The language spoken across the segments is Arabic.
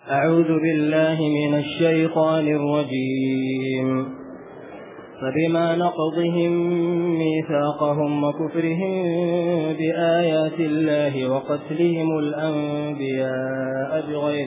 أعوذ بالله من الشيطان الرجيم. فبما نقضهم ميثاقهم وكفرهم بآيات الله وقتلهم الأنبياء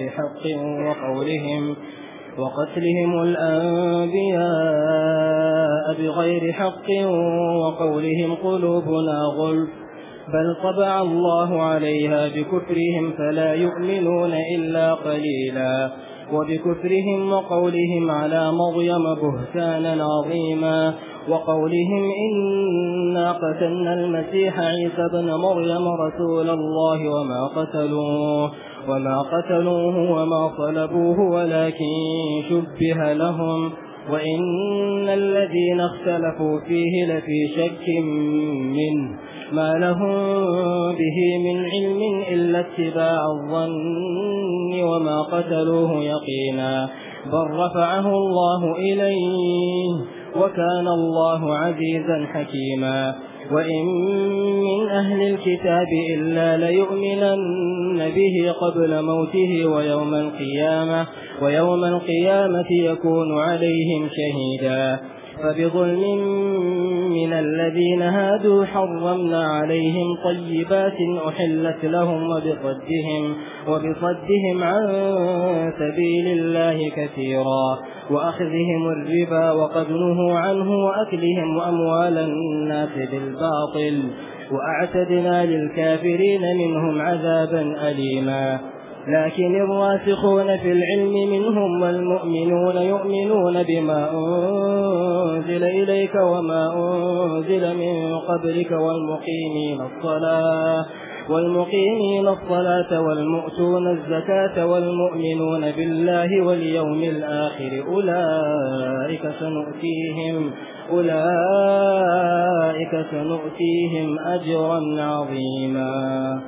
بغير حق وقولهم قلوبنا غلف بل طبع الله عليها بكفرهم فلا يؤمنون إلا قليلا وبكفرهم وقولهم على مريم بهتانا عظيما وقولهم إنا قتلنا المسيح عيسى ابن مريم رسول الله وما قتلوه وما صلبوه ولكن شبه لهم وإن الذين اختلفوا فيه لفي شك منه ما لهم به من علم إلا اتباع الظن وما قتلوه يقينا بل رفعه الله إليه وكان الله عزيزا حكيما. وإن من أهل الكتاب إلا ليؤمنن به قبل موته ويوم القيامة يكون عليهم شهيدا. فبظلم من الذين هادوا حرمنا عليهم طيبات أحلت لهم وبصدهم عن سبيل الله كثيرا وأخذهم الربا وقد نهوا عنه وأكلهم أموال الناس بالباطل وأعتدنا للكافرين منهم عذابا أليما. لكن الراسخون في العلم منهم والمؤمنون يؤمنون بما أنزل إليك وما أنزل من قبلك والمقيمين الصلاة والمؤتون الزكاة والمؤمنون بالله واليوم الآخر أولئك سنؤتيهم أجرا عظيما.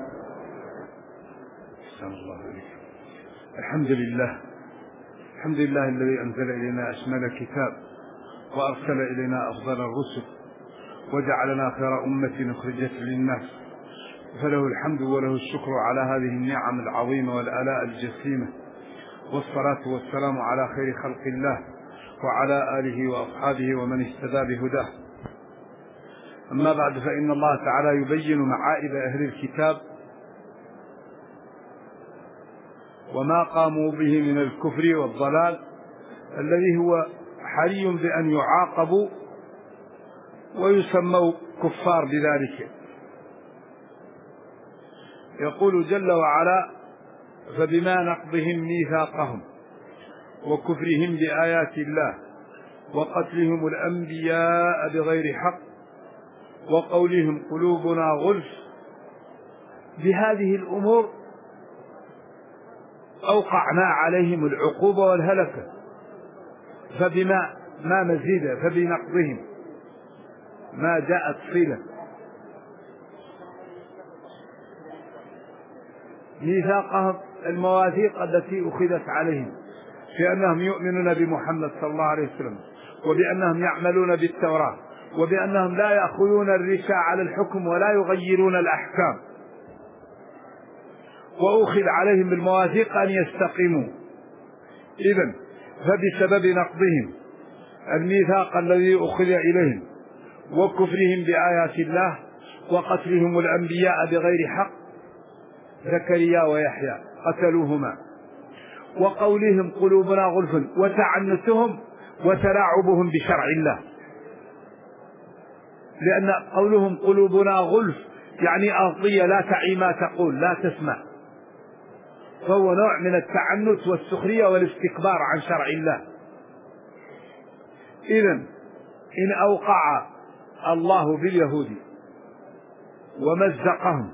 الحمد لله الذي أنزل إلينا أشمل الكتاب وأرسل إلينا أفضل الرسل وجعلنا خير أمة أخرجت للناس، فله الحمد وله الشكر على هذه النعم العظيمة والآلاء الجسيمة، والصلاة والسلام على خير خلق الله وعلى آله وأصحابه ومن اهتدى بهداه. أما بعد، فإن الله تعالى يبين معائب أهل الكتاب وما قاموا به من الكفر والضلال الذي هو حري بأن يعاقبوا ويسموا كفار بذلك. يقول جل وعلا: فبما نقضهم ميثاقهم وكفرهم بآيات الله وقتلهم الأنبياء بغير حق وقولهم قلوبنا غلف، بهذه الأمور أوقعنا عليهم العقوبة والهلكة. فبما ما مزيد، فبنقضهم ما جاءت صلة ميثاقهم، المواثيق التي أخذت عليهم في أنهم يؤمنون بمحمد صلى الله عليه وسلم، وبأنهم يعملون بالتوراة، وبأنهم لا يأخذون الرشا على الحكم ولا يغيرون الأحكام، وأخذ عليهم بالمواثيق أن يستقيموا. إذن فبسبب نقضهم الميثاق الذي أخذ إليهم وكفرهم بآيات الله وقتلهم الأنبياء بغير حق، زكريا ويحيى قتلوهما، وقولهم قلوبنا غلف، وتعنتهم وتلاعبهم بشرع الله، لأن قولهم قلوبنا غلف يعني أرضية لا تعي ما تقول، لا تسمع، فهو نوع من التعنت والسخرية والاستكبار عن شرع الله. إذن إن أوقع الله باليهود ومزقهم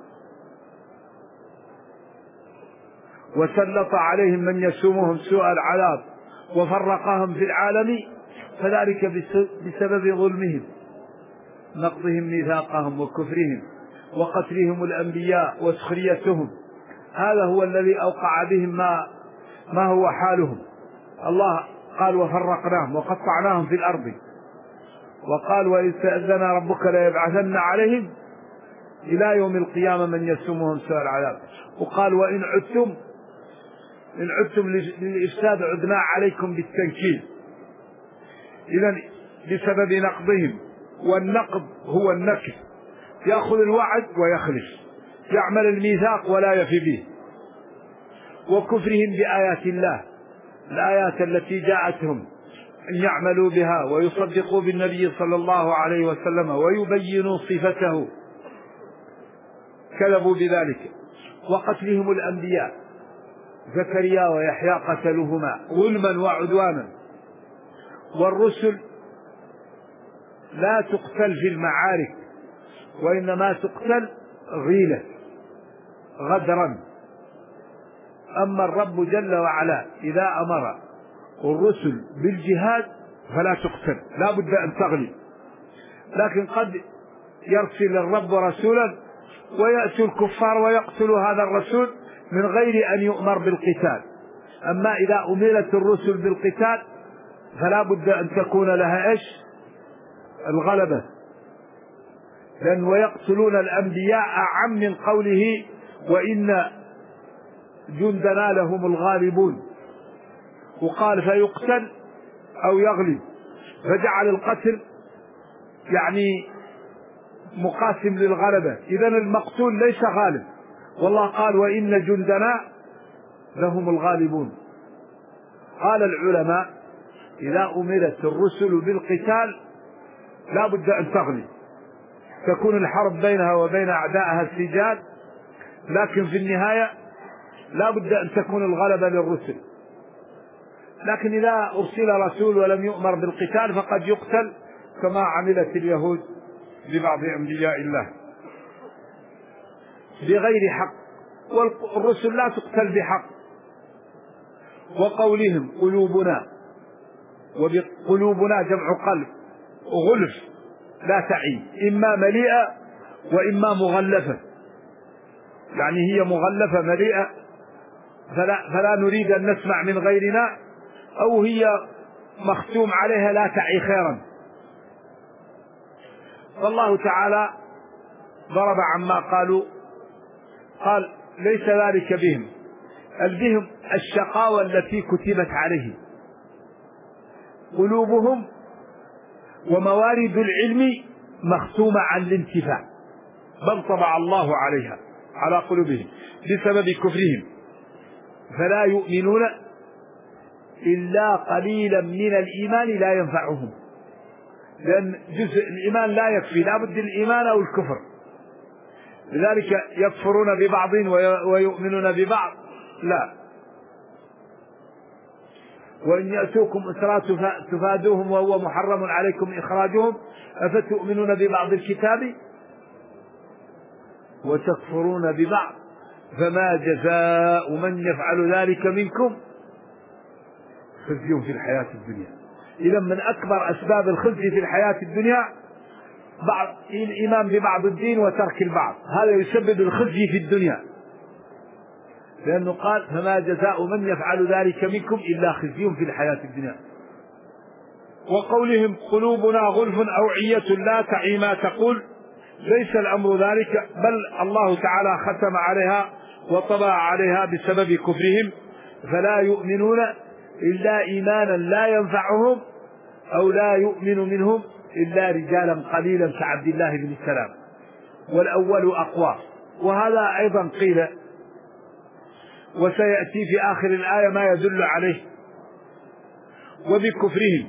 وسلط عليهم من يسومهم سوء العذاب وفرقهم في العالم، فذلك بسبب ظلمهم، نقضهم ميثاقهم وكفرهم وقتلهم الأنبياء وسخريتهم. هذا هو الذي أوقع بهم ما هو حالهم. الله قال: وفرقناهم وقطعناهم في الأرض، وقال: وإذ تأذن ربك ليبعثن عليهم إلى يوم القيامة من يسومهم سوء العذاب، وقال: وإن عدتم إن عدتم للإفساد عدنا عليكم بالتنكيل. إذن بسبب نقضهم، والنقض هو النكث، يأخذ الوعد ويخلف، يعمل الميثاق ولا يفي به. وكفرهم بآيات الله، الآيات التي جاءتهم أن يعملوا بها ويصدقوا بالنبي صلى الله عليه وسلم ويبينوا صفته، كذبوا بذلك. وقتلهم الأنبياء زكريا ويحيى قتلوهما ظلما وعدوانا. والرسل لا تقتل في المعارك، وإنما تقتل غيلة غدرا. أما الرب جل وعلا إذا أمر الرسل بالجهاد فلا تقتل، لا بد أن تغلب. لكن قد يرسل الرب رسولا ويأتي الكفار ويقتلوا هذا الرسول من غير أن يؤمر بالقتال. أما إذا أمرت الرسل بالقتال فلا بد أن تكون لها الغلبة، لأن ويقتلون الأنبياء أعم من قوله وإن جندنا لهم الغالبون، وقال فيقتل أو يغلب، فجعل القتل يعني مقاسم للغلبة. إذن المقتول ليس غالب، والله قال وإن جندنا لهم الغالبون. قال العلماء إذا أمرت الرسل بالقتال لا بد أن تغلب، تكون الحرب بينها وبين أعدائها السجال، لكن في النهاية لا بد أن تكون الغلبة للرسل. لكن إذا أرسل رسول ولم يؤمر بالقتال فقد يقتل كما عملت اليهود لبعض أنبياء الله بغير حق، والرسل لا تقتل بحق. وقولهم قلوبنا، وبقلوبنا جمع قلب، غلف لا تعي، إما مليئة وإما مغلفة، يعني هي مغلفة مليئة فلا نريد أن نسمع من غيرنا، أو هي مختوم عليها لا تعي خيرا. فالله تعالى ضرب عما قالوا، قال ليس ذلك بهم، بهم الشقاوة التي كتبت عليه قلوبهم، وموارد العلم مختومة عن الانتفاع، بل طبع الله عليها على قلوبهم بسبب كفرهم، فلا يؤمنون إلا قليلا من الإيمان لا ينفعهم، لأن جزء الإيمان لا يكفي، لا بد الإيمان أو الكفر. لذلك يكفرون ببعض ويؤمنون ببعض، لا. وإن يأتوكم أسرى تفادوهم وهو محرم عليكم إخراجهم أفتؤمنون ببعض الكتاب وتكفرون ببعض فما جزاء من يفعل ذلك منكم خزي في الحياة الدنيا. إذا من أكبر أسباب الخزي في الحياة الدنيا الإيمان ببعض الدين وترك البعض، هذا يسبب الخزي في الدنيا، لأنه قال فما جزاء من يفعل ذلك منكم إلا خزي في الحياة الدنيا. وقولهم قلوبنا غلف أوعية لا تعي ما تقول، ليس الأمر ذلك، بل الله تعالى ختم عليها وطبع عليها بسبب كفرهم، فلا يؤمنون إلا إيمانا لا ينفعهم، أو لا يؤمن منهم إلا رجالا قليلا كعبد الله بن السلام، والأول أقوى. وهذا أيضا قيل، وسيأتي في آخر الآية ما يدل عليه. وبكفرهم،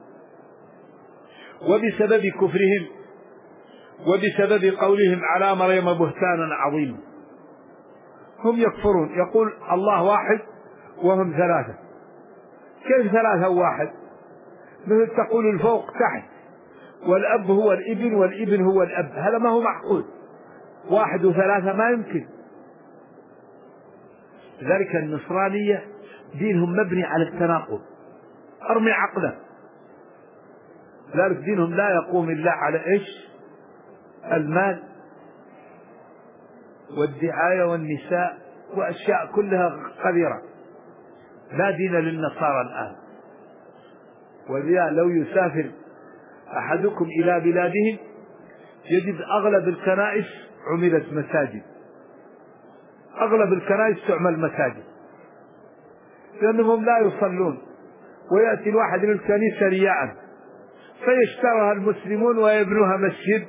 وبسبب كفرهم، وبسبب قولهم على مريم بهتانا عظيما. هم يكفرون، يقول الله واحد وهم ثلاثة. كيف ثلاثة وواحد؟ مثل تقول الفوق تحت، والأب هو الابن والابن هو الأب، هذا ما هو معقول، واحد وثلاثة ما يمكن. لذلك النصرانية دينهم مبني على التناقض، أرمي عقله. لذلك دينهم لا يقوم إلا على المال والدعاية والنساء وأشياء كلها قذرة. لا دين للنصارى الآن. ولذا لو يسافر أحدكم إلى بلادهم يجد أغلب الكنائس عملت مساجد، أغلب الكنائس تعمل مساجد، لأنهم لا يصلون، ويأتي الواحد للكنيسة رياء فيشترها المسلمون ويبنوها مسجد.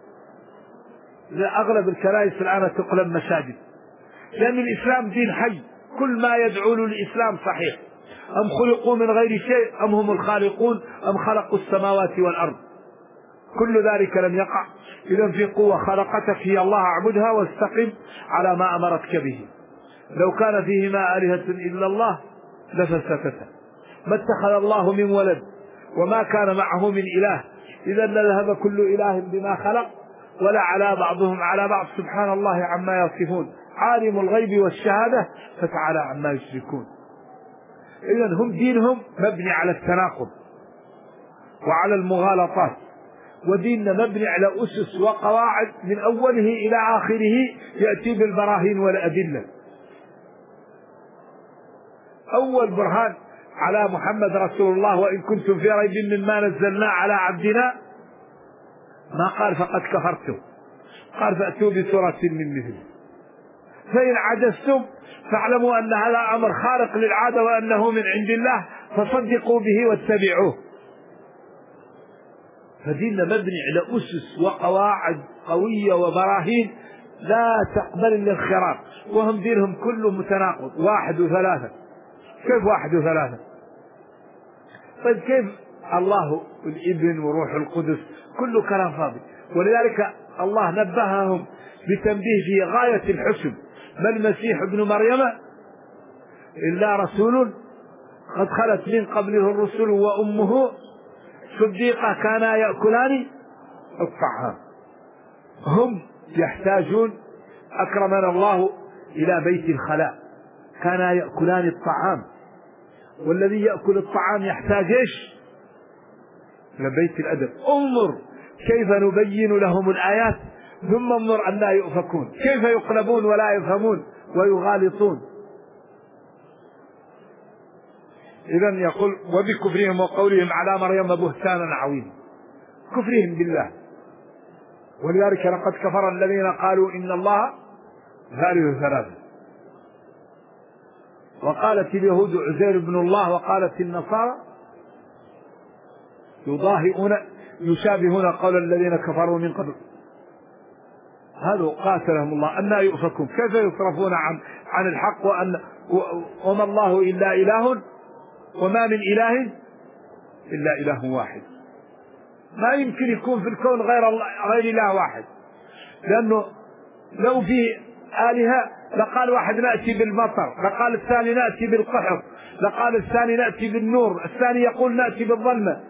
أغلب الكنائس الآن تقلب مساجد، لأن الإسلام دين حي، كل ما يدعو له الإسلام صحيح. أم خلقوا من غير شيء أم هم الخالقون أم خلقوا السماوات والأرض، كل ذلك لم يقع. إذن في قوة خلقتك هي الله، اعبدها واستقم على ما أمرتك به. لو كان فيهما آلهة إلا الله لفسدتا، ما اتخذ الله من ولد وما كان معه من إله، إذا لذهب كل إله بما خلق ولا على بعضهم على بعض، سبحان الله عما يصفون، عالم الغيب والشهادة فتعالى عما يشركون. إذن هم دينهم مبني على التناقض وعلى المغالطات، وديننا مبني على أسس وقواعد من أوله إلى آخره يأتي بالبراهين والأدلة. أول برهان على محمد رسول الله وإن كنتم في ريب مما نزلنا على عبدنا، ما قال فقد كفرتم، قال فأتوا بسورة من مثله، فإن عجزتم فاعلموا أن هذا أمر خارق للعادة وأنه من عند الله فصدقوا به واتبعوه. فديننا مبني على أسس وقواعد قوية وبراهين لا تقبل الانخراط، وهم دينهم كله متناقض، 1 و3. كيف 1 و3؟ طيب كيف الله والابن وروح القدس؟ كله كلام فاضي. ولذلك الله نبههم بتنبيه في غاية الحسن: ما المسيح ابن مريم إلا رسول قد خلت من قبله الرسل وأمه صديقة كانا يأكلان الطعام. هم يحتاجون أكرمنا الله إلى بيت الخلاء، كانا يأكلان الطعام، والذي يأكل الطعام يحتاج إيش؟ لبيت الأدب. انظر كيف نبين لهم الآيات ثم انظر أن لا يؤفكون، كيف يقلبون ولا يفهمون ويغالطون. إذن يقول: وبكفرهم وقولهم على مريم بهتانا عظيما، كفرهم بالله. ولذلك لقد كفر الذين قالوا إن الله ثالث ثلاثة، وقالت اليهود عزير بن الله، وقالت النصارى يشابهون قول الذين كفروا من قبل. هذا قاتلهم الله، أن يؤفكون، كيف يصرفون عن الحق، وما الله إلا إله وما من إله إلا إله واحد. ما يمكن يكون في الكون غير إله واحد، لأنه لو في آلهة لقال واحد نأتي بالمطر، لقال الثاني نأتي بالقحط، لقال الثاني نأتي بالنور، الثاني يقول نأتي بالظلمة،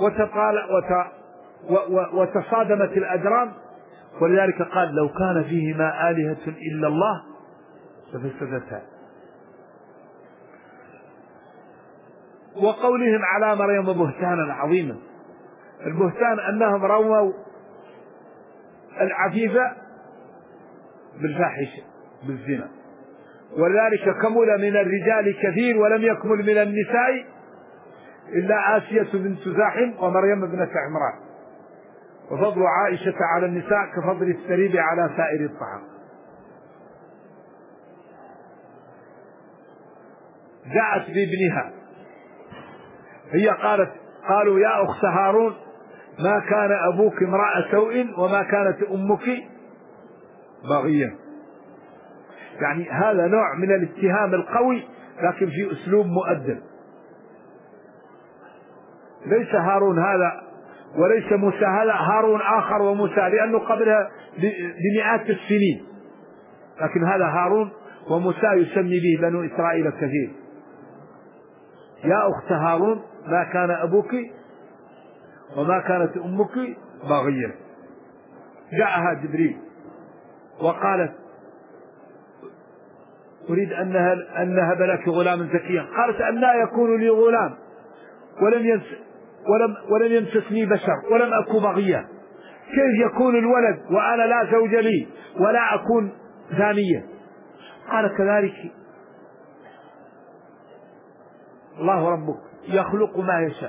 وتصادمت الأجرام. ولذلك قال: لو كان فيهما آلهة إلا الله لفسدتا. وقولهم على مريم بهتانا عظيما، البهتان أنهم رموا العفيفة بالفاحشة بالزنا، ولذلك كمل من الرجال كثير ولم يكمل من النساء إلا آسية بنت زاحم ومريم ابنة عمران. وفضل عائشة على النساء كفضل الثريد على سائر الطعام. جاءت بابنها، هي قالوا: يا أخت هارون ما كان أبوك امرأ سوء وما كانت أمك بغيا. يعني هذا نوع من الاتهام القوي لكن في أسلوب مؤدب. ليس هارون هذا وليس موسى هذا، هارون آخر وموسى لأنه قبلها بمئات السنين، لكن هذا هارون وموسى يسمي به بنو إسرائيل كثير. يا أخت هارون ما كان أبوك وما كانت أمك بغيا. جاءها جبريل وقالت: أريد أن نهب لك غلاما زكيا. قالت: أنى يكون لي غلام ولم يمسسني بشر ولم أكن بغيا. كيف يكون الولد وأنا لا زوج لي ولا أكون زانية؟ قال: كذلك الله ربك يخلق ما يشاء.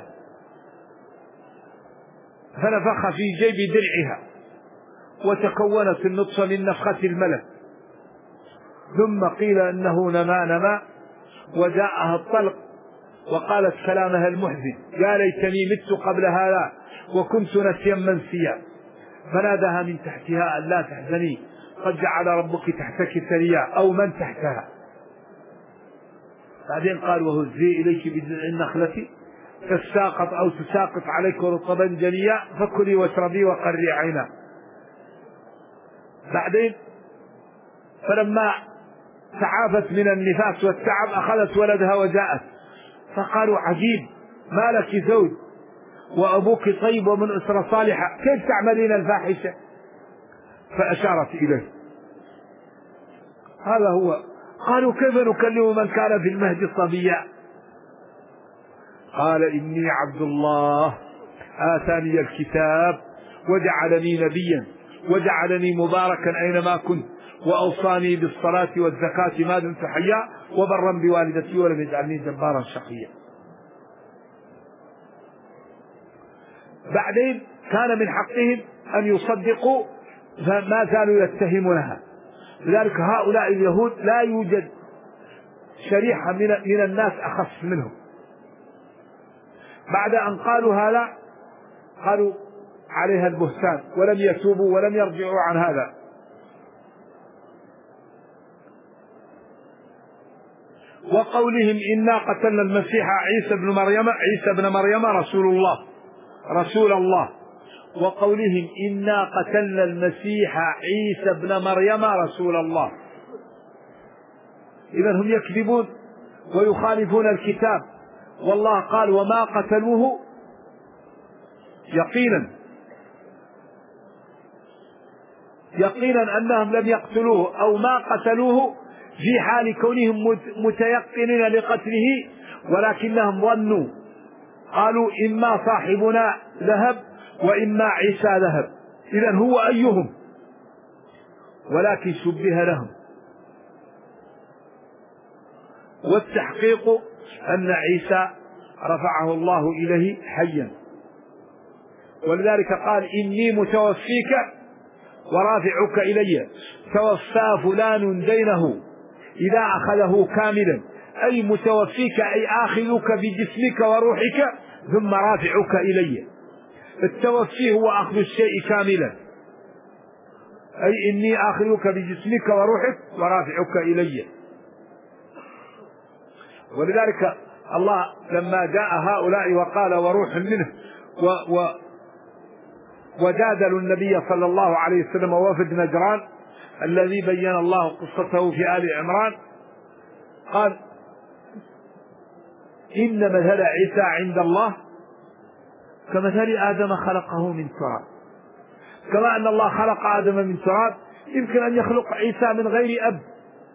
فنفخ في جيب درعها وتكونت النطفة من نفخة الملك، ثم قيل إنه نما وجاءها الطلق وقالت كلامها المحزن: يا ليتني مت قبل هذا وكنت نسيا منسيا. فناداها من تحتها: ألا تحزني، قد جعل ربك تحتك سريا، أو من تحتها. بعدين قال: وهزي إليك بجذع النخلة تساقط أو تساقط عليك رطبا جنيا فكلي واشربي وقري عينا. بعدين فلما تعافت من النفاس والتعب أخذت ولدها وجاءت، فقالوا: عجيب، ما لك زوج وأبوك طيب ومن أسرة صالحة، كيف تعملين الفاحشة؟ فأشارت إليه. هذا هو. قالوا: كيف نكلم من كان في المهد صبيا؟ قال: إني عبد الله آتاني الكتاب وجعلني نبيا وجعلني مباركا أينما كنت وأوصاني بالصلاة والزكاة ما دمت حيا وبرا بوالدتي ولم يجعلني جبارا شقيا. بعدين كان من حقهم أن يصدقوا، فما زالوا يتهمونها. لذلك هؤلاء اليهود لا يوجد شريحة من الناس أخص منهم. بعد أن قالوا هذا قالوا عليها البهتان ولم يتوبوا ولم يرجعوا عن هذا. وقولهم: إنا قتلنا المسيح عيسى بن مريم رسول الله. وقولهم: إنا قتلنا المسيح عيسى بن مريم رسول الله. إذن هم يكذبون ويخالفون الكتاب. والله قال: وما قتلوه يقينا أنهم لم يقتلوه أو ما قتلوه في حال كونهم متيقنين لقتله، ولكنهم ظنوا، قالوا: إما صاحبنا ذهب وإما عيسى ذهب، إذن هو أيهم؟ ولكن شبه لهم. والتحقيق أن عيسى رفعه الله إليه حيا، ولذلك قال: إني متوفيك ورافعك إلي، توفى فلان دينه إذا أخذه كاملا، أي متوفيك أي آخذك بجسمك وروحك ثم رافعك إلي. التوفي هو أخذ الشيء كاملا، أي إني آخذك بجسمك وروحك ورافعك إلي. ولذلك الله لما جاء هؤلاء وقال: وروح منه وجادلوا النبي صلى الله عليه وسلم ووفد نجران الذي بين الله قصته في آل عمران، قال: إن مثل عيسى عند الله كمثل آدم خلقه من تراب. كما أن الله خلق آدم من تراب يمكن أن يخلق عيسى من غير أب.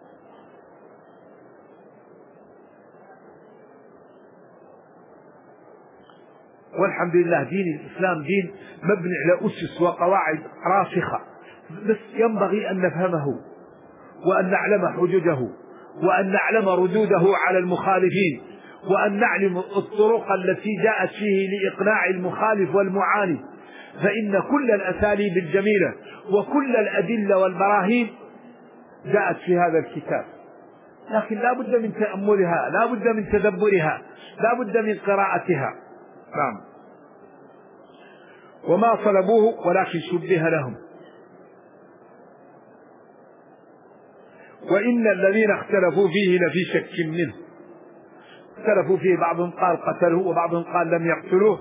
والحمد لله دين الإسلام دين مبني على أسس وقواعد راسخة، بس ينبغي أن نفهمه وأن نعلم حججه وأن نعلم ردوده على المخالفين، وأن نعلم الطرق التي جاءت فيه لإقناع المخالف والمعاند. فإن كل الأساليب الجميلة وكل الأدلة والبراهين جاءت في هذا الكتاب، لكن لا بد من تأملها، لا بد من تدبرها، لا بد من قراءتها. نعم. وما صلبوه ولكن شبه لهم. وإن الذين اختلفوا فيه لفي شك منه. اختلفوا فيه، بعضهم قال قتلوه وبعضهم قال لم يقتلوه،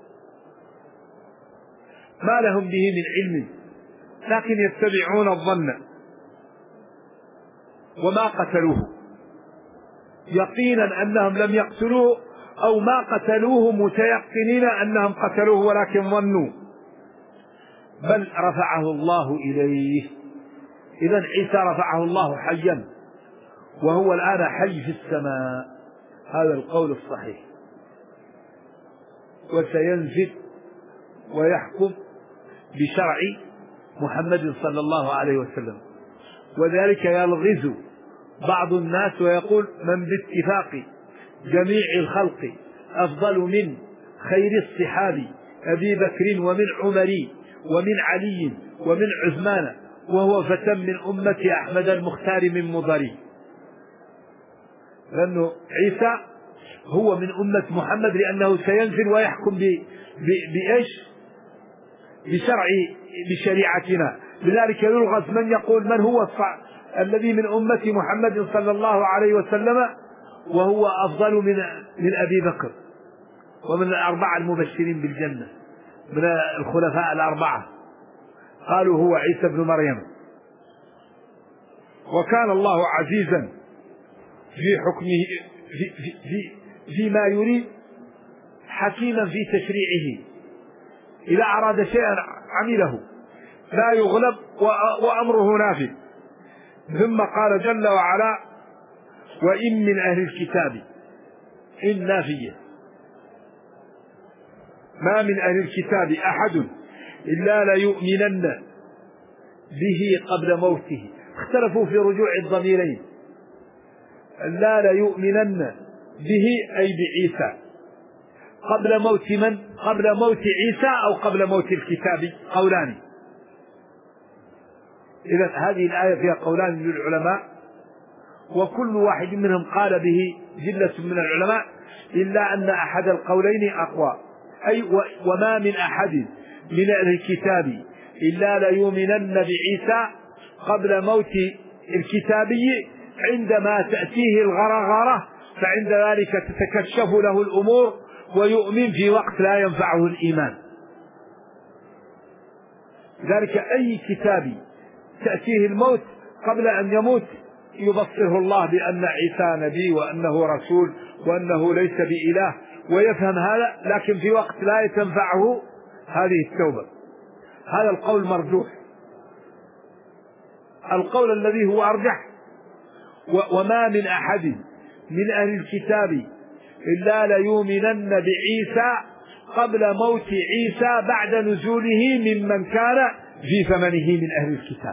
ما لهم به من علم، لكن يتبعون الظن. وما قتلوه، يقينا أنهم لم يقتلوه أو ما قتلوه متيقنين أنهم قتلوه ولكن ظنوا، بل رفعه الله إليه. إذن عيسى رفعه الله حيا وهو الآن حي في السماء، هذا القول الصحيح. وسينزل ويحكم بشرع محمد صلى الله عليه وسلم. وذلك يلغز بعض الناس ويقول: من باتفاق جميع الخلق أفضل من خير الصحاب أبي بكر ومن عمر ومن علي ومن عثمان، وهو فتى من أمة أحمد المختار من مضر. لأنه عيسى هو من أمة محمد، لأنه سينزل ويحكم بإيش؟ بشريعتنا. لذلك يلغز من يقول من هو الذي من أمة محمد صلى الله عليه وسلم وهو أفضل من أبي بكر ومن الأربعة المبشرين بالجنة من الخلفاء الأربعة. قالوا هو عيسى بن مريم. وكان الله عزيزا في حكمه فيما يريد، حكيما في تشريعه، إذا أراد شيئا عمله لا يغلب وأمره نافذ. ثم قال جل وعلا: وإن من أهل الكتاب، إن نافية، ما من أهل الكتاب أحد إلا ليؤمنن به قبل موته. اختلفوا في رجوع الضميرين، لا ليؤمنن به أي بعيسى قبل موت من؟ قبل موت عيسى أو قبل موت الكتاب؟ قولان. إذن هذه الآية فيها قولان للعلماء، وكل واحد منهم قال به جلة من العلماء، إلا أن أحد القولين أقوى، أي وما من أحد من أهل الكتاب إلا ليؤمنن بعيسى قبل موت الكتابي عندما تأتيه الغرغرة، فعند ذلك تتكشف له الأمور ويؤمن في وقت لا ينفعه الإيمان. ذلك أي كتاب تأتيه الموت قبل أن يموت يبصره الله بأن عيسى نبي وأنه رسول وأنه ليس بإله، ويفهم هذا، لكن في وقت لا تنفعه هذه التوبة. هذا القول مرجوح. القول الذي هو أرجح: وما من أحد من أهل الكتاب إلا ليؤمنن بعيسى قبل موت عيسى بعد نزوله ممن كان في ثمنه من أهل الكتاب.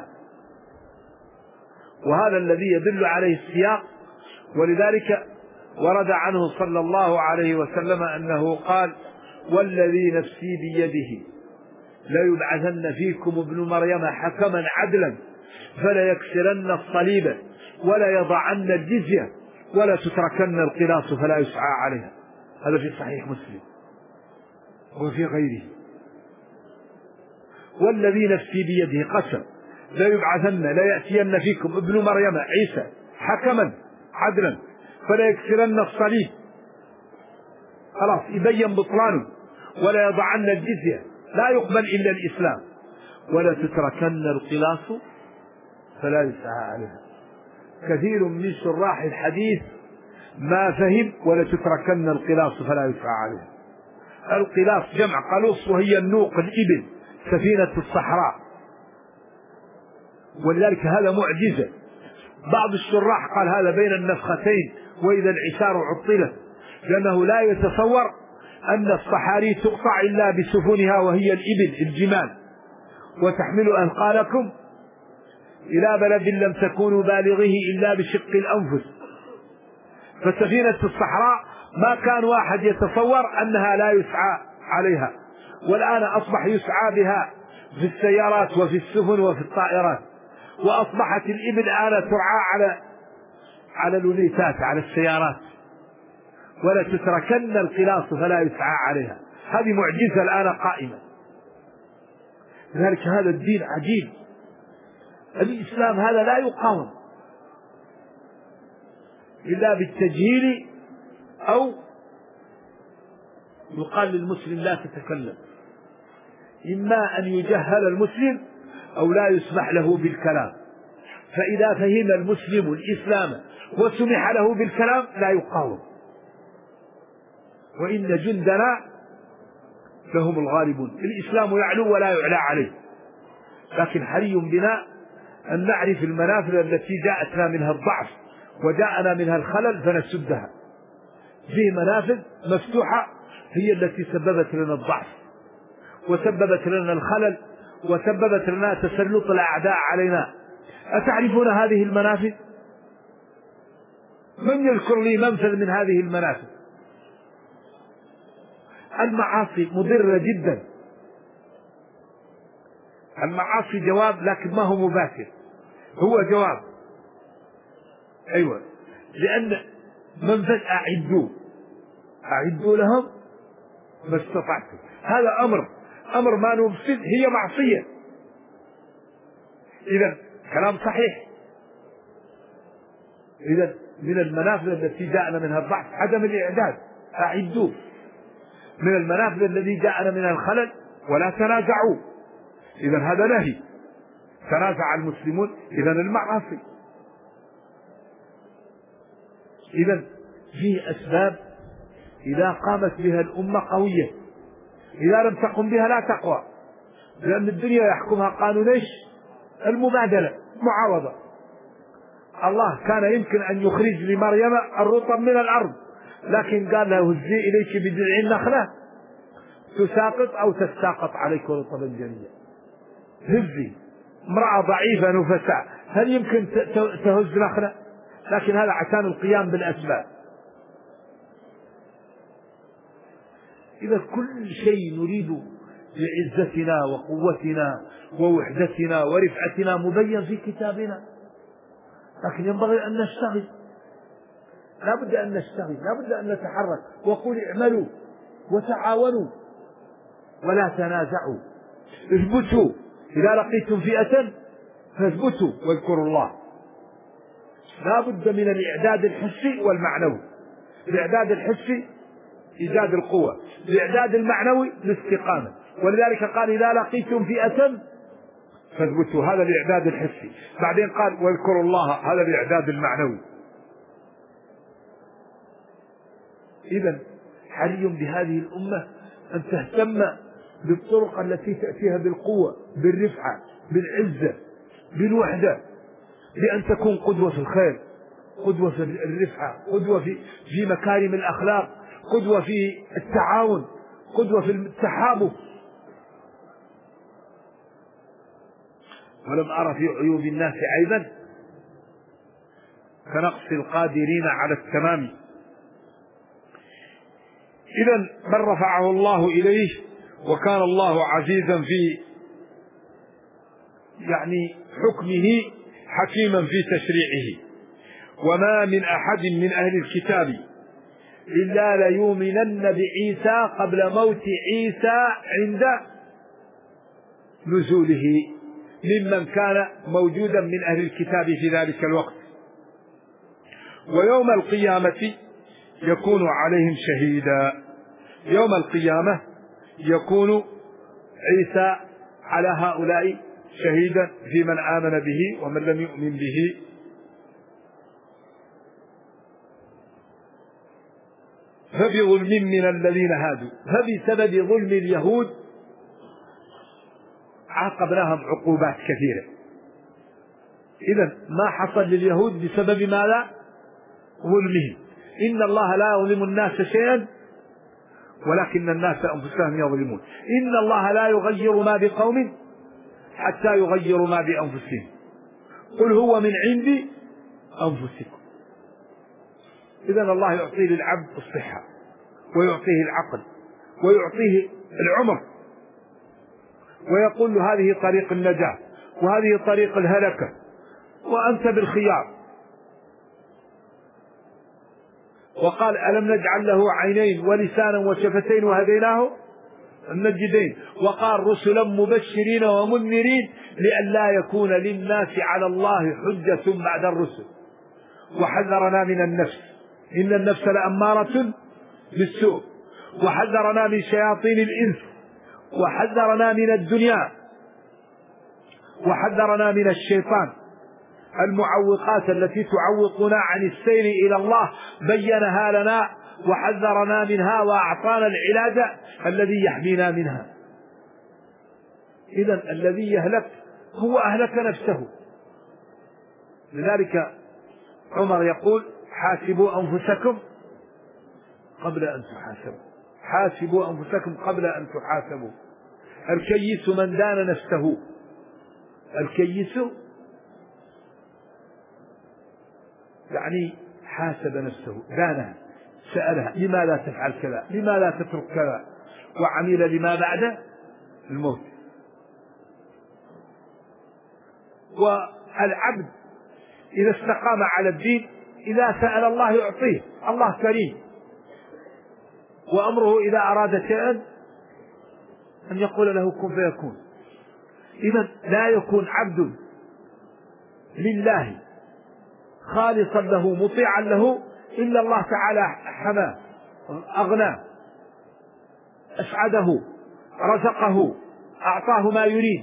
وهذا الذي يدل عليه السياق. ولذلك ورد عنه صلى الله عليه وسلم أنه قال: والذي نفسي بيده ليبعثن فيكم ابن مريم حكما عدلا فلا يكسرن الصليب ولا يضعن الجزية ولا تتركن القلاص فلا يسعى عليها. هذا في صحيح مسلم وفي غيره. والذي نفسي بيده قسم لا يبعثن لا يأتين فيكم ابن مريم عيسى حكما عدلا فلا يكسرن الصليب، خلاص يبين بطلانه، ولا يضعن الجزية، لا يقبل إلا الإسلام، ولا تتركن القلاص فلا يسعى عليها. كثير من شراح الحديث ما فهم ولا تتركن القلاص فلا يسعى عليها. القلاص جمع قلوص، وهي النوق الإبل، سفينة الصحراء، ولذلك هذا معجزة. بعض الشراح قال هذا بين النفختين وإذا العشار عطلت، لأنه لا يتصور أن الصحاري تقطع إلا بسفنها وهي الإبل الجمال، وتحمل أثقالكم إلى بلد لم تكونوا بالغيه إلا بشق الأنفس. فسفينة الصحراء ما كان واحد يتصور أنها لا يسعى عليها، والآن أصبح يسعى بها في السيارات وفي السفن وفي الطائرات، وأصبحت الإبل الآن ترعى على الونيتات على السيارات. ولا تتركن القلاص فلا يسعى عليها، هذه معجزة الآن قائمة. لذلك هذا الدين عجيب. الإسلام هذا لا يقاوم إلا بالتجهيل، أو يقال للمسلم لا تتكلم، إما أن يجهل المسلم أو لا يسمح له بالكلام. فإذا فهم المسلم الإسلام وسمح له بالكلام لا يقاوم، وإن جندنا لهم الغالبون. الإسلام يعلو ولا يعلى عليه، لكن حري بنا أن نعرف المنافذ التي جاءتنا منها الضعف وجاءنا منها الخلل فنسدها. في منافذ مفتوحة هي التي سببت لنا الضعف وسببت لنا الخلل وسببت لنا تسلط الأعداء علينا. أتعرفون هذه المنافذ؟ من يذكر لي منفذ من هذه المنافذ؟ المعاصي مضرة جدا. المعاصي جواب، لكن ما هو مباشر، هو جواب. أيوة، لأن أعدوا لهم ما استطعتم. هذا أمر ما نفسد، هي معصية. إذا كلام صحيح. إذا من المنافذ التي جاءنا منها الضعف عدم الإعداد، أعدوا. من المنافذ الذي جاءنا منها الخلل ولا تنازعوا، إذا هذا نهي. تنازع المسلمون، إذا المعاصي. إذا فيه أسباب إذا قامت بها الأمة قوية، إذا لم تقم بها لا تقوى، لأن الدنيا يحكمها قانون ايش؟ المبادلة، معاوضة. الله كان يمكن أن يخرج لمريم الرطب من الأرض، لكن قال له هزي إليك بجذع النخلة تساقط أو تساقط عليك رطبا جنيا. هزي، امرأة ضعيفة نفساء، هل يمكن تهز نخلة؟ لكن هذا عشان القيام بالأسباب. إذا كل شيء نريد لعزتنا وقوتنا ووحدتنا ورفعتنا مبين في كتابنا، لكن ينبغي أن نشتغل، لا بد أن نشتغل، لا بد أن نتحرك. وقل اعملوا وتعاونوا ولا تنازعوا، اثبتوا، إذا لقيتم فئة فاثبتوا واذكروا الله. لا بد من الإعداد الحسي والمعنوي. الإعداد الحسي إيجاد القوة، الإعداد المعنوي الاستقامة. ولذلك قال إذا لقيتم فئة فاثبتوا، هذا الإعداد الحسي. بعدين قال واذكروا الله، هذا الإعداد المعنوي. إذن حري بهذه الأمة أن تهتم بالطرق التي تأتيها بالقوة، بالرفعة، بالعزة، بالوحدة، بأن تكون قدوة في الخير، قدوة في الرفعة، قدوة في مكارم الأخلاق، قدوة في التعاون، قدوة في التحابب. ولم أرى في عيوب الناس عيبا كنقص القادرين على التمام. إذا من رفعه الله إليه، وكان الله عزيزا في حكمه، حكيما في تشريعه. وما من أحد من أهل الكتاب إلا ليؤمنن بعيسى قبل موت عيسى عند نزوله، ممن كان موجودا من أهل الكتاب في ذلك الوقت. ويوم القيامة يكون عليهم شهيدا. يوم القيامة يكون عيسى على هؤلاء شهيدا في من آمن به ومن لم يؤمن به. فبظلم من الذين هادوا، فبسبب ظلم اليهود عاقبناهم عقوبات كثيرة. إذن ما حصل لليهود بسبب ماذا؟ ظلمهم. إن الله لا يظلم الناس شيئا ولكن الناس أنفسهم يظلمون. إن الله لا يغير ما بقوم حتى يغيروا ما بأنفسهم، قل هو من عند أنفسكم. إذن الله يعطي للعبد الصحة ويعطيه العقل ويعطيه العمر، ويقول له هذه طريق النجاة وهذه طريق الهلكة وأنت بالخيار. وقال ألم نجعل له عينين ولسانا وشفتين وهديناه النجدين. وقال رسلا مبشرين ومنذرين لئلا يكون للناس على الله حجة بعد الرسل. وحذرنا من النفس، إن النفس لأمارة بالسوء. وحذرنا من شياطين الإنس، وحذرنا من الدنيا، وحذرنا من الشيطان، المعوقات التي تعوقنا عن السير إلى الله بينها لنا وحذرنا منها وأعطانا العلاج الذي يحمينا منها. إذن الذي يهلك هو أهلك نفسه. لذلك عمر يقول حاسبوا أنفسكم قبل أن تحاسبوا، حاسبوا أنفسكم قبل أن تحاسبوا. الكيس من دان نفسه، الكيس حاسب نفسه، دانها، سألها لماذا تفعل كذا، لماذا تترك كذا، وعمل لما بعد الموت. والعبد إذا استقام على الدين إذا سأل الله يعطيه، الله كريم، وأمره إذا أراد شيئا أن يقول له كن فيكون. إذا لا يكون عبد لله خالصا له مطيعا له إلا الله تعالى حماه، أغناه، أسعده، رزقه، أعطاه ما يريد.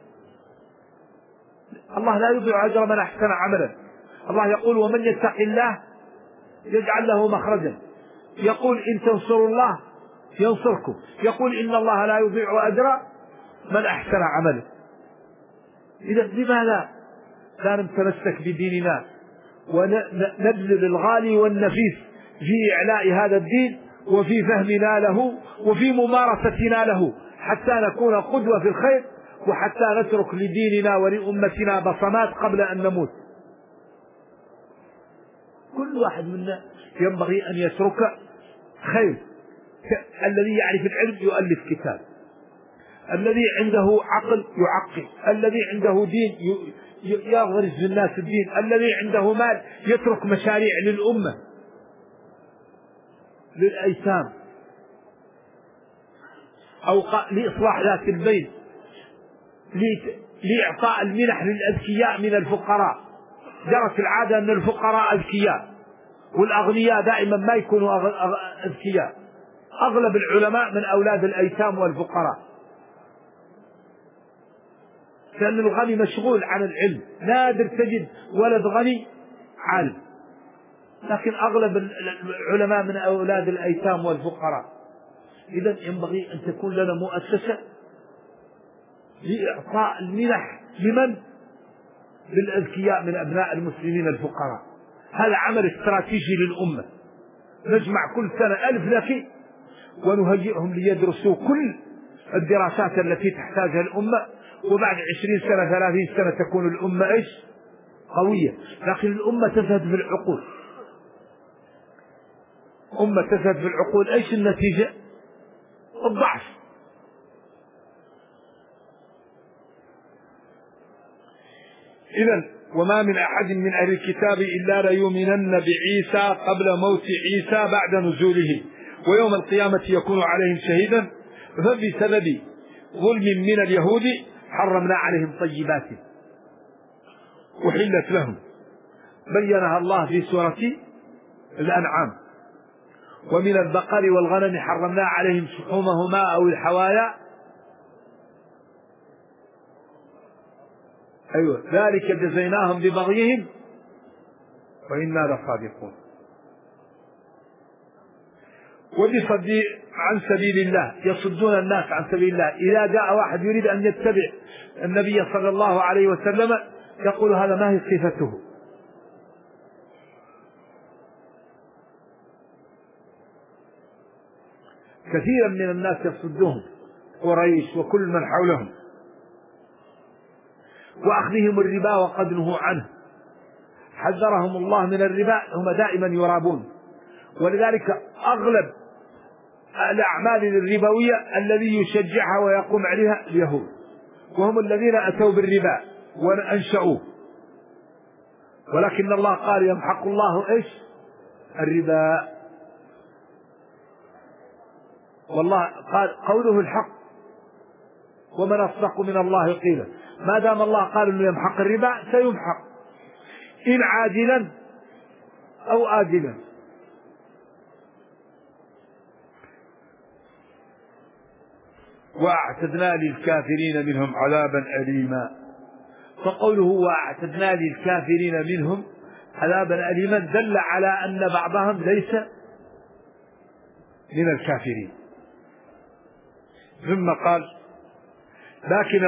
الله لا يضيع أجر من أحسن عملا. الله يقول ومن يتق الله يجعل له مخرجا، يقول إن تنصروا الله ينصركم، يقول إن الله لا يضيع أجر من أحسن عملا. إذا لماذا لا نتمسك بديننا ونبذل الغالي والنفيس في إعلاء هذا الدين وفي فهمنا له وفي ممارستنا له، حتى نكون قدوة في الخير، وحتى نترك لديننا ولأمتنا بصمات قبل أن نموت. كل واحد منا ينبغي أن يترك خير. الذي يعرف العلم يؤلف كتاب، الذي عنده عقل يعقل، الذي عنده دين يغرس بالناس الدين، الذي عنده مال يترك مشاريع للأمة، للأيتام، أو لإصلاح ذات البين، لإعطاء المنح للأذكياء من الفقراء. جرت العادة أن الفقراء أذكياء والأغنياء دائما ما يكونوا أذكياء. أغلب العلماء من أولاد الأيتام والفقراء، لأن الغني مشغول عن العلم، نادر تجد ولد غني عالم، لكن أغلب العلماء من أولاد الأيتام والفقراء. إذن ينبغي أن تكون لنا مؤسسة لإعطاء المنح لمن؟ للأذكياء من أبناء المسلمين الفقراء. هذا عمل استراتيجي للأمة. نجمع كل سنة 1000 ذكي ونهيئهم ليدرسوا كل الدراسات التي تحتاجها الأمة، وبعد 20 سنة 30 سنة تكون الأمة إيش؟ قوية. لكن الأمة تزهد في العقول. أمة تزهد في العقول، إيش النتيجة؟ الضعف. إذن وما من أحد من أهل الكتاب إلا ليؤمنن بعيسى قبل موت عيسى بعد نزوله، ويوم القيامة يكون عليهم شهيدا. فبسبب ظلم من اليهود حرمنا عليهم طيبات أحلت لهم، بينها الله في سورة الأنعام. ومن البقر والغنم حرمنا عليهم شحومهما أو الحوايا، أيوة ذلك جزيناهم ببغيهم وإنا لصادقون. وبصد عن سبيل الله، يصدون الناس عن سبيل الله. إذا جاء واحد يريد أن يتبع النبي صلى الله عليه وسلم يقول هذا ما هي صفته. كثيرا من الناس يصدهم قريش وكل من حولهم، وأخذهم الربا وقد نهوا عنه. حذرهم الله من الربا، هم دائما يرابون. ولذلك أغلب الأعمال الربوية الذي يشجعها ويقوم عليها اليهود، وهم الذين أتوا بالربا وأنشأوه. ولكن الله قال يمحق الله إيش؟ الربا. والله قال قوله الحق، ومن أصدق من الله قيلا. ما دام الله قال إنه يمحق الربا سيمحق، إن عاجلا أو آجلا. وأعتدنا للكافرين منهم عذابا أليما. فقوله وأعتدنا للكافرين منهم عذابا أليما دل على أن بعضهم ليس من الكافرين. ثم قال لكن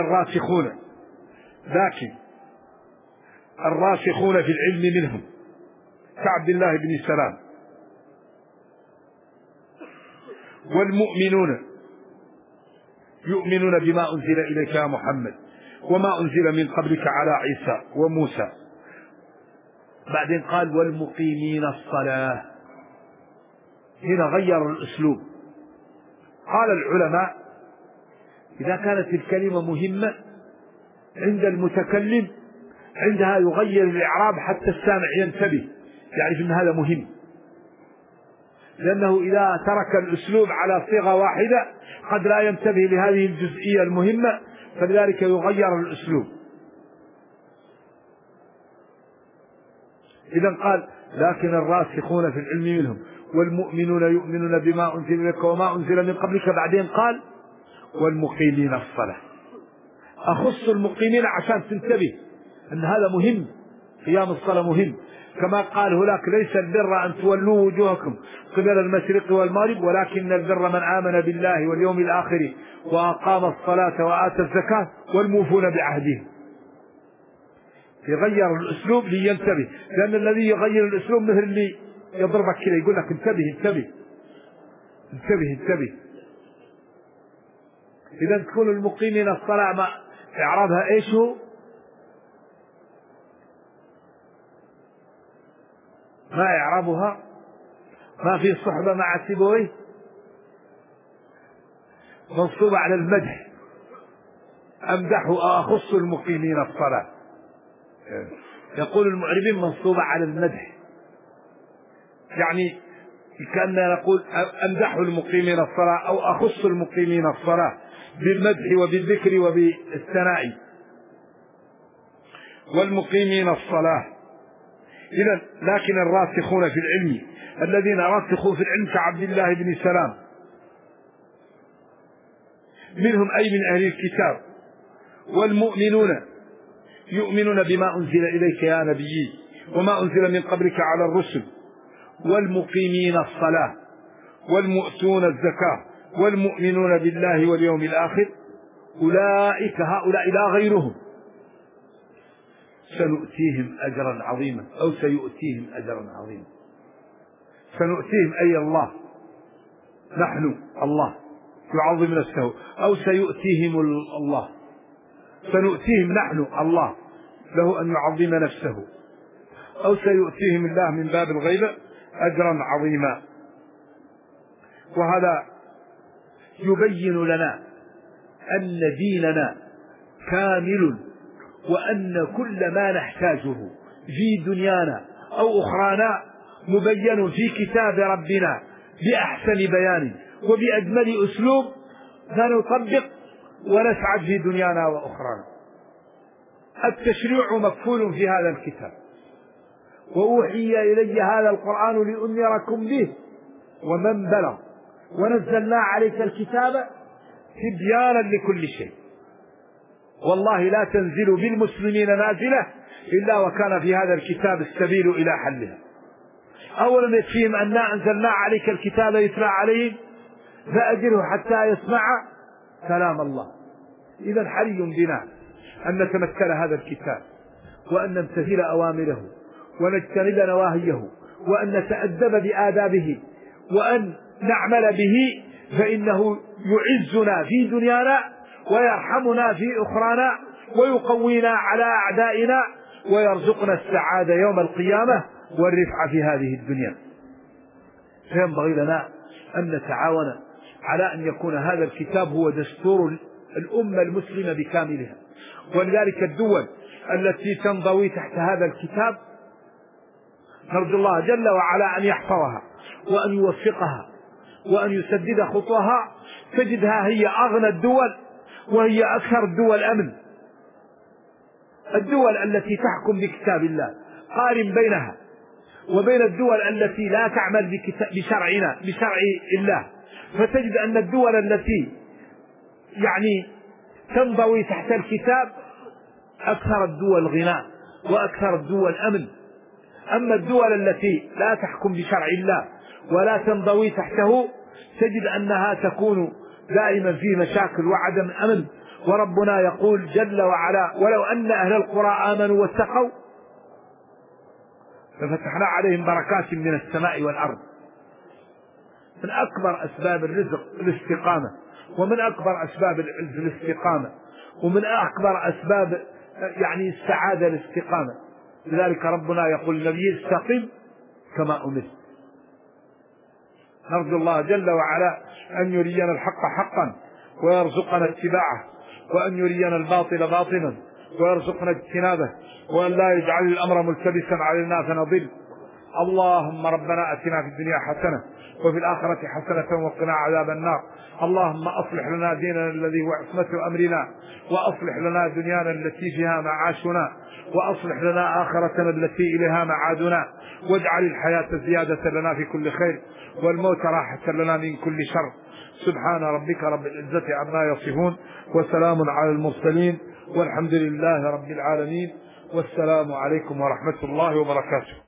الراسخون في العلم منهم كعبد الله بن سلام، والمؤمنون يؤمنون بما أنزل إليك يا محمد وما أنزل من قبلك على عيسى وموسى. بعدين قال والمقيمين الصلاة. هنا غير الأسلوب. قال العلماء إذا كانت الكلمة مهمة عند المتكلم عندها يغير الإعراب حتى السامع ينتبه. يعرف أن هذا مهم، لأنه إذا ترك الأسلوب على صيغة واحدة قد لا ينتبه لهذه الجزئية المهمة، فلذلك يغير الأسلوب. إذن قال لكن الراسخون في العلم منهم والمؤمنون يؤمنون بما أنزل لك وما أنزل من قبلك. بعدين قال والمقيمين الصلاة. أخص المقيمين عشان تنتبه أن هذا مهم، قيام الصلاة مهم. كما قال هناك ليس البر أن تولوا وجوهكم قبل المشرق والمغرب ولكن البر من آمن بالله واليوم الآخر وأقام الصلاة وآتى الزكاة والموفون بعهدهم. يغير الأسلوب لينتبه، لأن الذي يغير الأسلوب مثل اللي يضربك كذا يقول لك انتبه انتبه انتبه انتبه. إذا تكون المقيمين الصلاة ما إعرابها إيش هو؟ ما إعرابها؟ ما في صحبة مع سيبويه، منصوبة على المدح. أمدح أخص المقيمين الصلاة. يقول المعربين منصوبة على المدح، يعني كأننا نقول أمدح المقيمين الصلاة أو أخص المقيمين الصلاة بالمدح وبالذكر وبالثناء. والمقيمين الصلاة. إذن لكن الراسخون في العلم الذين رسخوا في العلم كعبد الله بن سلام منهم أي من أهل الكتاب. والمؤمنون يؤمنون بما أنزل إليك يا نبي وما أنزل من قبلك على الرسل. والمقيمين الصلاة والمؤتون الزكاة والمؤمنون بالله واليوم الآخر أولئك هؤلاء لا غيرهم سنؤتيهم أجرا عظيما أو سيؤتيهم أجرا عظيما. سنؤتيهم أي الله، نحن الله يعظم نفسه، أو سيؤتيهم الله، سنؤتيهم نحن الله له أن يعظم نفسه، أو سيؤتيهم الله من باب الغيبة أجرا عظيما. وهذا يبين لنا أن ديننا كامل، وأن كل ما نحتاجه في دنيانا أو أخرانا مبين في كتاب ربنا بأحسن بيان وبأجمل أسلوب فنطبق ونسعد في دنيانا وأخرانا. التشريع مكفول في هذا الكتاب، وأوحي إلي هذا القرآن لأنذركم به ومن بلغ، ونزلنا عليك الكتاب تبيانا لكل شيء. والله لا تنزل بالمسلمين نازلة إلا وكان في هذا الكتاب السبيل إلى حلها. أولا يكفيهم أننا أنزلنا عليك الكتاب يتلى عليهم فأجره حتى يسمع كلام الله. إذا حري بنا أن نتمثل هذا الكتاب وأن نمتثل أوامره ونجتنب نواهيه وأن نتأدب بآدابه وأن نعمل به، فإنه يعزنا في دنيانا ويرحمنا في أخرانا ويقوينا على أعدائنا ويرزقنا السعادة يوم القيامة والرفعة في هذه الدنيا. فينبغي لنا أن نتعاون على أن يكون هذا الكتاب هو دستور الأمة المسلمة بكاملها. ولذلك الدول التي تنضوي تحت هذا الكتاب نرجو الله جل وعلا أن يحفظها وأن يوفقها وأن يسدد خطوها، تجدها هي أغنى الدول وهي أكثر الدول أمن. الدول التي تحكم بكتاب الله قارن بينها وبين الدول التي لا تعمل بشرع الله، فتجد أن الدول التي يعني تنضوي تحت الكتاب أكثر الدول غنى وأكثر الدول أمن. أما الدول التي لا تحكم بشرع الله ولا تنضوي تحته تجد أنها تكون دائما في مشاكل وعدم أمن. وربنا يقول جل وعلا ولو أن أهل القرى آمنوا واتقوا ففتحنا عليهم بركات من السماء والأرض. من أكبر أسباب الرزق الاستقامة، ومن أكبر أسباب الاستقامة، ومن أكبر أسباب يعني السعادة الاستقامة. لذلك ربنا يقول النبي استقم كما أمرت. نرجو الله جل وعلا أن يرينا الحق حقا ويرزقنا اتباعه، وأن يرينا الباطل باطلا ويرزقنا اجتنابه، وأن لا يجعل الأمر ملتبسا علينا فنضل. اللهم ربنا أتنا في الدنيا حسنة وفي الآخرة حسنة وقنا عذاب النار. اللهم أصلح لنا ديننا الذي هو عصمة أمرنا، وأصلح لنا دنيانا التي فيها معاشنا، وأصلح لنا آخرتنا التي إليها معادنا، واجعل الحياة زيادة لنا في كل خير والموت راحة لنا من كل شر. سبحان ربك رب العزة عما يصفون، وسلام على المرسلين، والحمد لله رب العالمين، والسلام عليكم ورحمة الله وبركاته.